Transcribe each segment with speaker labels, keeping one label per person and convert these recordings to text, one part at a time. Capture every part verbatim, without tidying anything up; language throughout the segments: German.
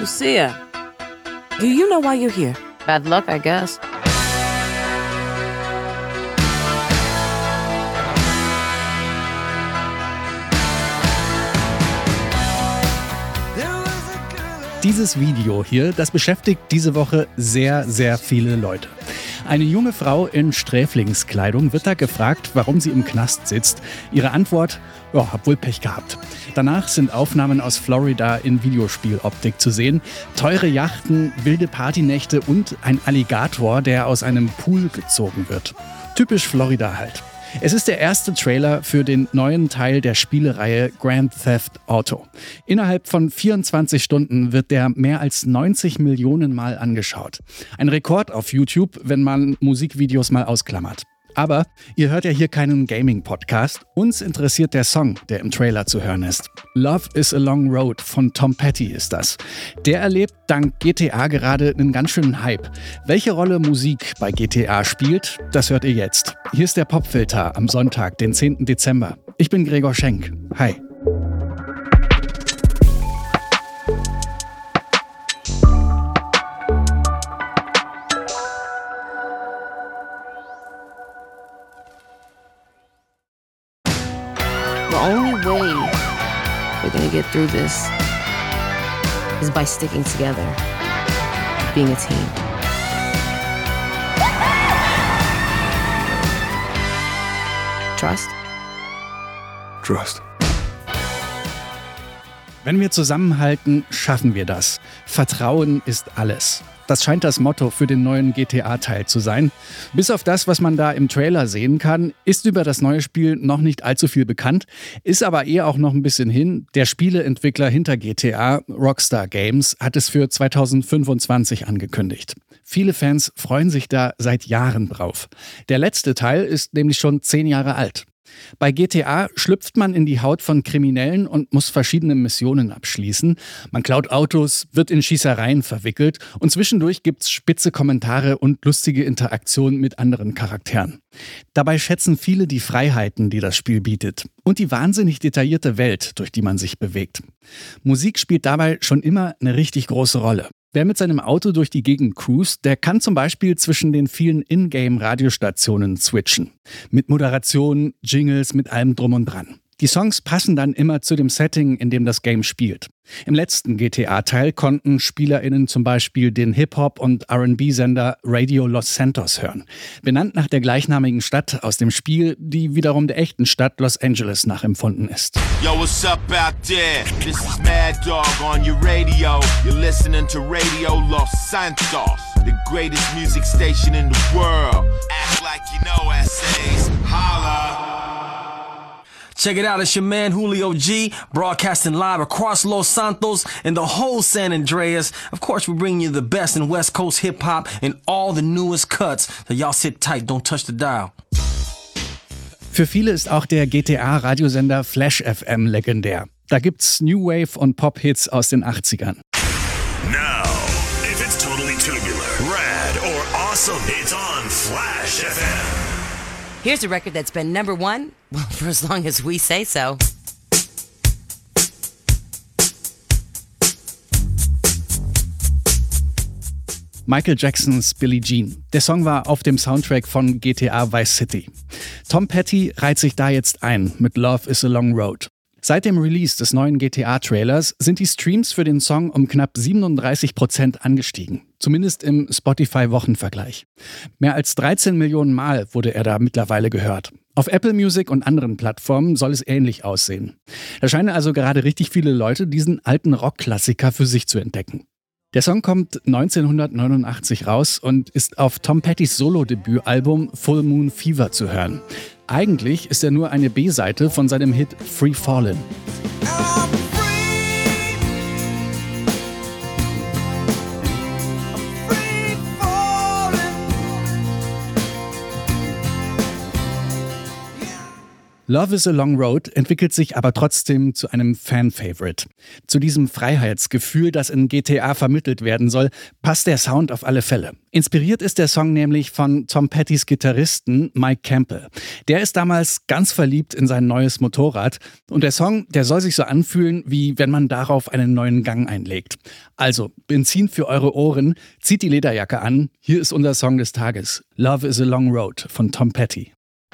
Speaker 1: Lucia, do you know why you're here?
Speaker 2: Bad luck, I guess.
Speaker 3: Dieses Video hier, das beschäftigt diese Woche sehr, sehr viele Leute. Eine junge Frau in Sträflingskleidung wird da gefragt, warum sie im Knast sitzt. Ihre Antwort: ja, hab wohl Pech gehabt. Danach sind Aufnahmen aus Florida in Videospieloptik zu sehen. Teure Yachten, wilde Partynächte und ein Alligator, der aus einem Pool gezogen wird. Typisch Florida halt. Es ist der erste Trailer für den neuen Teil der Spielereihe Grand Theft Auto. Innerhalb von vierundzwanzig Stunden wird der mehr als neunzig Millionen Mal angeschaut. Ein Rekord auf YouTube, wenn man Musikvideos mal ausklammert. Aber ihr hört ja hier keinen Gaming-Podcast. Uns interessiert der Song, der im Trailer zu hören ist. Love is a Long Road von Tom Petty ist das. Der erlebt dank G T A gerade einen ganz schönen Hype. Welche Rolle Musik bei G T A spielt, das hört ihr jetzt. Hier ist der Popfilter am Sonntag, den zehnten Dezember. Ich bin Gregor Schenk. Hi.
Speaker 2: The only way we're gonna get through this is by sticking together, being a team. Trust?
Speaker 4: Trust.
Speaker 3: Wenn wir zusammenhalten, schaffen wir das. Vertrauen ist alles. Das scheint das Motto für den neuen G T A-Teil zu sein. Bis auf das, was man da im Trailer sehen kann, ist über das neue Spiel noch nicht allzu viel bekannt, ist aber eher auch noch ein bisschen hin. Der Spieleentwickler hinter G T A, Rockstar Games, hat es für zweitausendfünfundzwanzig angekündigt. Viele Fans freuen sich da seit Jahren drauf. Der letzte Teil ist nämlich schon zehn Jahre alt. Bei G T A schlüpft man in die Haut von Kriminellen und muss verschiedene Missionen abschließen. Man klaut Autos, wird in Schießereien verwickelt und zwischendurch gibt's spitze Kommentare und lustige Interaktionen mit anderen Charakteren. Dabei schätzen viele die Freiheiten, die das Spiel bietet und die wahnsinnig detaillierte Welt, durch die man sich bewegt. Musik spielt dabei schon immer eine richtig große Rolle. Wer mit seinem Auto durch die Gegend cruist, der kann zum Beispiel zwischen den vielen Ingame-Radiostationen switchen. Mit Moderation, Jingles, mit allem drum und dran. Die Songs passen dann immer zu dem Setting, in dem das Game spielt. Im letzten G T A-Teil konnten SpielerInnen zum Beispiel den Hip-Hop- und R and B-Sender Radio Los Santos hören. Benannt nach der gleichnamigen Stadt aus dem Spiel, die wiederum der echten Stadt Los Angeles nachempfunden ist.
Speaker 5: Yo, what's up out there? This is Mad Dog on your radio. You're listening to Radio Los Santos, the greatest music station in the world. Act like you know S As. Holla!
Speaker 6: Check it out, it's your man Julio G, broadcasting live across Los Santos and the whole San Andreas. Of course, we're bringing you the best in West Coast hip-hop and all the newest cuts. So y'all sit tight, don't touch the dial.
Speaker 3: Für viele ist auch der G T A-Radiosender Flash F M legendär. Da gibt's New Wave und Pop-Hits aus den achtzigern.
Speaker 7: Now, if it's totally tubular, rad or awesome, it's on Flash F M.
Speaker 1: Here's a record that's been number one, well, for as long as we say so.
Speaker 3: Michael Jacksons Billie Jean. Der Song war auf dem Soundtrack von G T A Vice City. Tom Petty reiht sich da jetzt ein mit Love is a Long Road. Seit dem Release des neuen G T A-Trailers sind die Streams für den Song um knapp siebenunddreißig Prozent angestiegen. Zumindest im Spotify-Wochenvergleich. Mehr als dreizehn Millionen Mal wurde er da mittlerweile gehört. Auf Apple Music und anderen Plattformen soll es ähnlich aussehen. Da scheinen also gerade richtig viele Leute diesen alten Rockklassiker für sich zu entdecken. Der Song kommt neunzehnhundertneunundachtzig raus und ist auf Tom Pettys Solo-Debütalbum Full Moon Fever zu hören. Eigentlich ist er nur eine B-Seite von seinem Hit Free Fallin'. Love is a Long Road entwickelt sich aber trotzdem zu einem Fan-Favorite. Zu diesem Freiheitsgefühl, das in G T A vermittelt werden soll, passt der Sound auf alle Fälle. Inspiriert ist der Song nämlich von Tom Pettys Gitarristen Mike Campbell. Der ist damals ganz verliebt in sein neues Motorrad und der Song, der soll sich so anfühlen, wie wenn man darauf einen neuen Gang einlegt. Also, Benzin für eure Ohren, zieht die Lederjacke an, hier ist unser Song des Tages. Love is a Long Road von Tom Petty.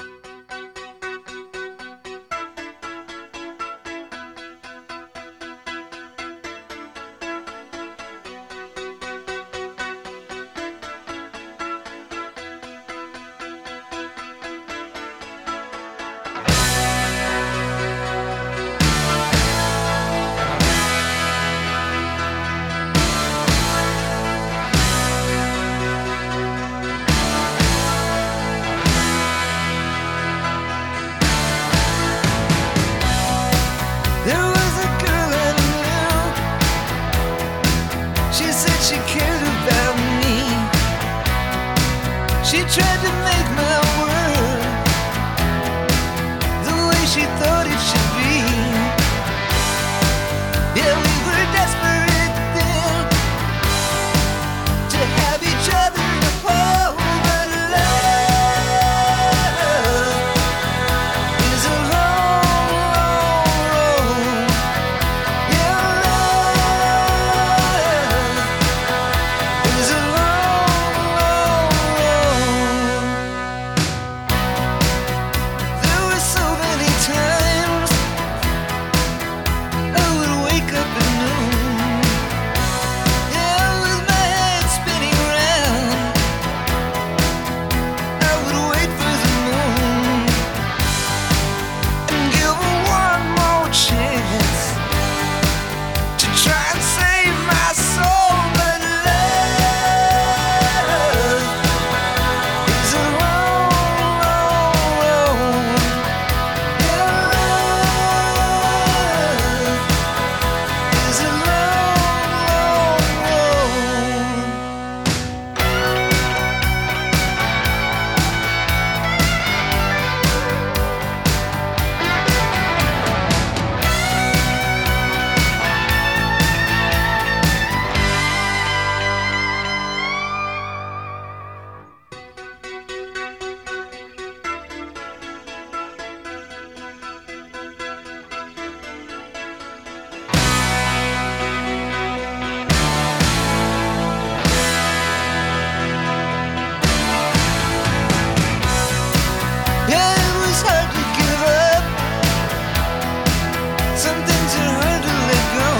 Speaker 8: She tried to make my world the way she thought it should be. Yeah, we were desperate then to have each other in the home, but love is a long, long road. Yeah, love is a long, long road. There were so many times I would wake up at noon, yeah, with my head spinning round. I would wait for the moon and give her one more chance to try and save my soul, but love is a long, long road. Yeah, love is a long, long road. Yeah, it was hard to give up. Some things are hard to let go.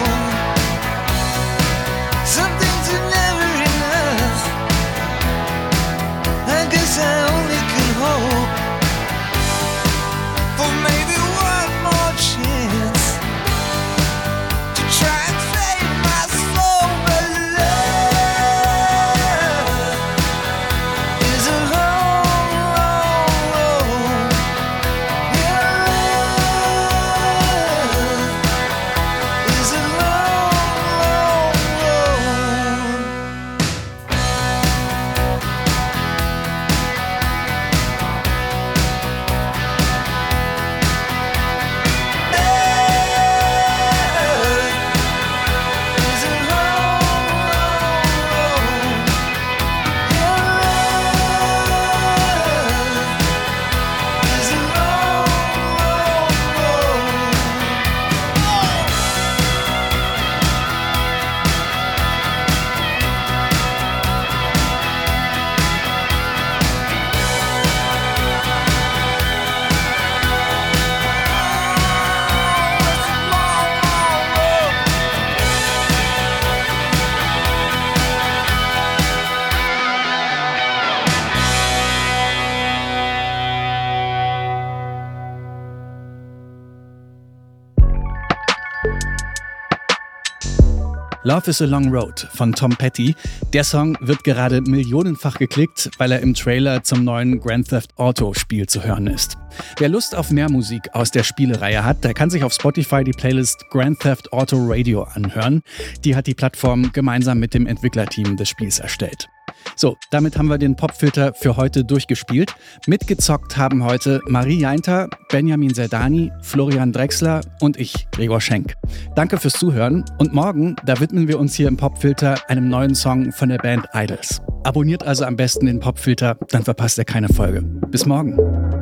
Speaker 8: Some things are never enough. I guess I only can hope for maybe one more chance to try and save my soul, but love is a long, long road. Yeah, love is a long, long road. Is a long, long road. Your love is a long, long road. It's a long, long road.
Speaker 3: Love is a Long Road von Tom Petty. Der Song wird gerade millionenfach geklickt, weil er im Trailer zum neuen Grand Theft Auto Spiel zu hören ist. Wer Lust auf mehr Musik aus der Spielereihe hat, der kann sich auf Spotify die Playlist Grand Theft Auto Radio anhören. Die hat die Plattform gemeinsam mit dem Entwicklerteam des Spiels erstellt. So, damit haben wir den Popfilter für heute durchgespielt. Mitgezockt haben heute Marie Jainter, Benjamin Zerdani, Florian Drexler und ich, Gregor Schenk. Danke fürs Zuhören und morgen, da widmen wir uns hier im Popfilter einem neuen Song von der Band Idols. Abonniert also am besten den Popfilter, dann verpasst ihr keine Folge. Bis morgen.